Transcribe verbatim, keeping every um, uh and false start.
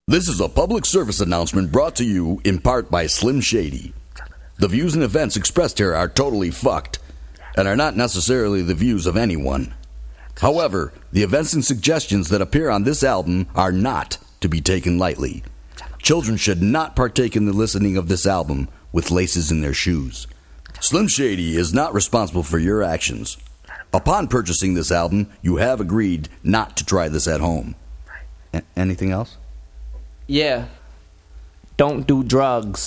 This is a public service announcement brought to you in part by Slim Shady. The views and events expressed here are totally fucked and are not necessarily the views of anyone. However, the events and suggestions that appear on this album are not to be taken lightly. Children should not partake in the listening of this album with laces in their shoes. Slim Shady is not responsible for your actions. Upon purchasing this album, you have agreed not to try this at home. A- anything else? Yeah. Don't do drugs.